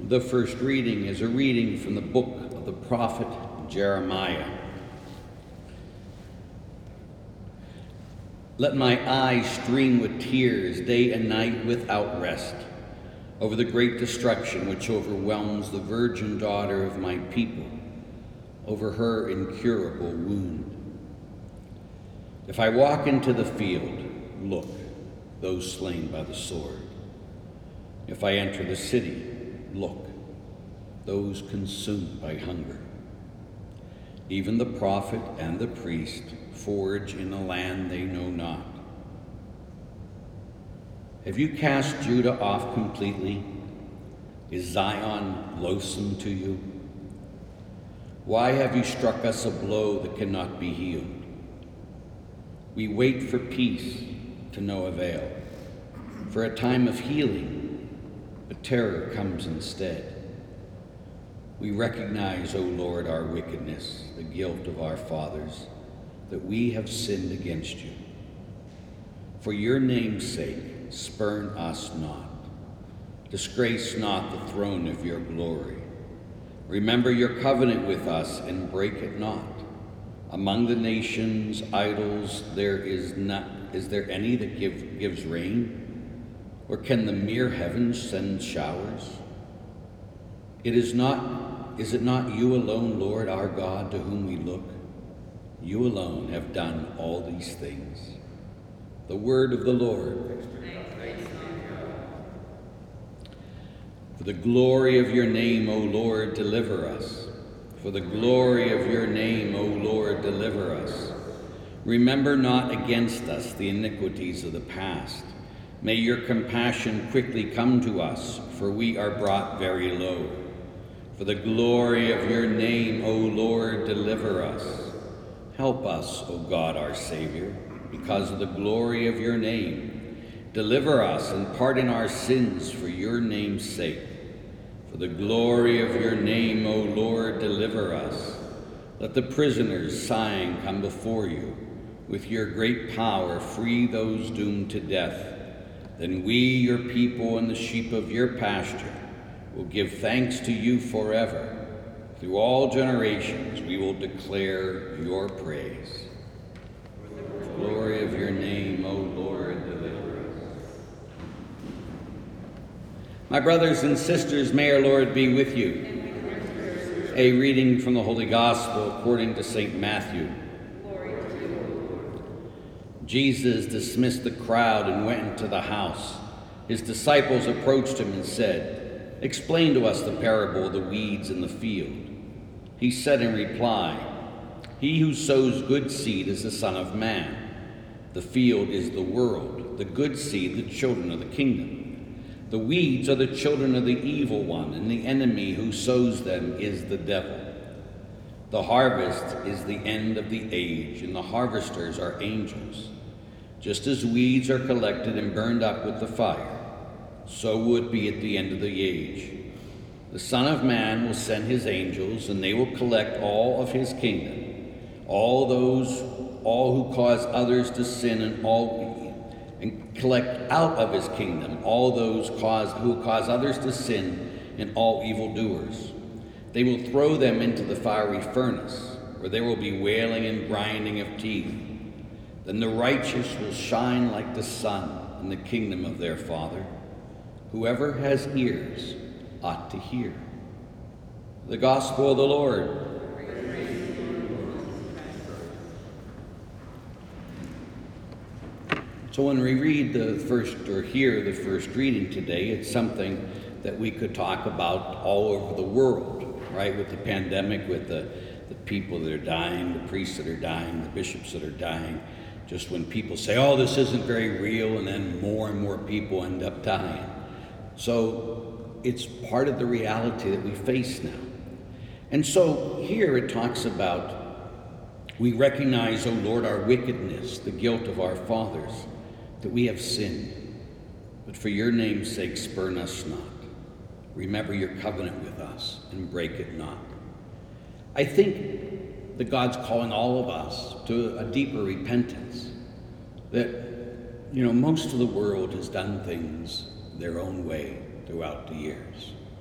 The first reading is a reading from the book of the prophet Jeremiah. Let my eyes stream with tears day and night without rest over the great destruction which overwhelms the virgin daughter of my people, over her incurable wound. If I walk into the field, look, those slain by the sword. If I enter the city, look, those consumed by hunger. Even the prophet and the priest forage in a land they know not. Have you cast Judah off completely? Is Zion loathsome to you? Why have you struck us a blow that cannot be healed? We wait for peace to no avail, for a time of healing, but terror comes instead. We recognize, O Lord, our wickedness, the guilt of our fathers, that we have sinned against you. For your name's sake, spurn us not. Disgrace not the throne of your glory. Remember your covenant with us and break it not. Among the nations, idols, is there any that gives rain? Or can the mere heavens send showers? Is it not you alone, Lord our God, to whom we look? You alone have done all these things. The word of the Lord. For the glory of your name, O Lord, deliver us. For the glory of your name, O Lord, deliver us. Remember not against us the iniquities of the past. May your compassion quickly come to us, for we are brought very low. For the glory of your name, O Lord, deliver us. Help us, O God, our Savior, because of the glory of your name. Deliver us and pardon our sins for your name's sake. For the glory of your name, O Lord, deliver us. Let the prisoners sighing come before you. With your great power, free those doomed to death. Then we, your people, and the sheep of your pasture, will give thanks to you forever. Through all generations, we will declare your praise. For the glory of your name, O Lord, deliver us. My brothers and sisters, may our Lord be with you. A reading from the Holy Gospel according to St. Matthew. Jesus dismissed the crowd and went into the house. His disciples approached him and said, "Explain to us the parable of the weeds in the field." He said in reply, "He who sows good seed is the Son of Man. The field is the world, the good seed the children of the kingdom. The weeds are the children of the evil one, and the enemy who sows them is the devil. The harvest is the end of the age, and the harvesters are angels. Just as weeds are collected and burned up with the fire, so will it be at the end of the age. The Son of Man will send his angels, and they will collect all of his kingdom, all who cause others to sin, and collect out of his kingdom all those who cause others to sin and all evildoers. They will throw them into the fiery furnace, where there will be wailing and grinding of teeth. Then the righteous will shine like the sun in the kingdom of their Father. Whoever has ears ought to hear." The Gospel of the Lord. So when we read hear the first reading today, it's something that we could talk about all over the world, right? With the pandemic, with the people that are dying, the priests that are dying, the bishops that are dying. Just when people say, "Oh, this isn't very real," and then more and more people end up dying. So it's part of the reality that we face now. And so here it talks about, we recognize, O Lord, our wickedness, the guilt of our fathers, that we have sinned. But for your name's sake, spurn us not. Remember your covenant with us and break it not. I think that God's calling all of us to a deeper repentance. That, most of the world has done things their own way throughout the years.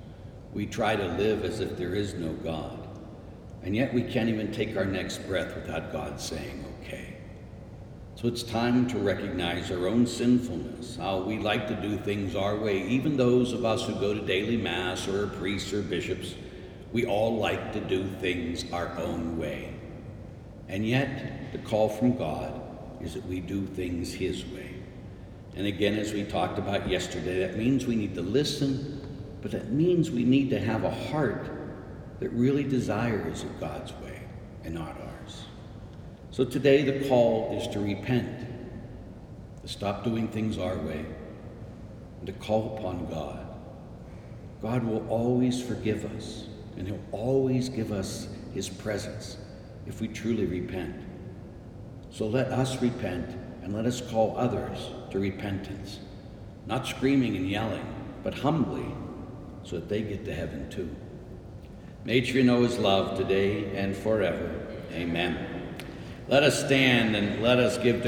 We try to live as if there is no God, and yet we can't even take our next breath without God saying, okay. So it's time to recognize our own sinfulness, how we like to do things our way. Even those of us who go to daily mass or are priests or bishops, we all like to do things our own way. And yet, the call from God is that we do things His way. And again, as we talked about yesterday, that means we need to listen, but that means we need to have a heart that really desires it God's way and not ours. So today the call is to repent, to stop doing things our way, and to call upon God. God will always forgive us, and He'll always give us His presence if we truly repent. So let us repent, and let us call others to repentance, not screaming and yelling, but humbly, so that they get to heaven too. May each of you know His love today and forever. Amen. Let us stand and let us give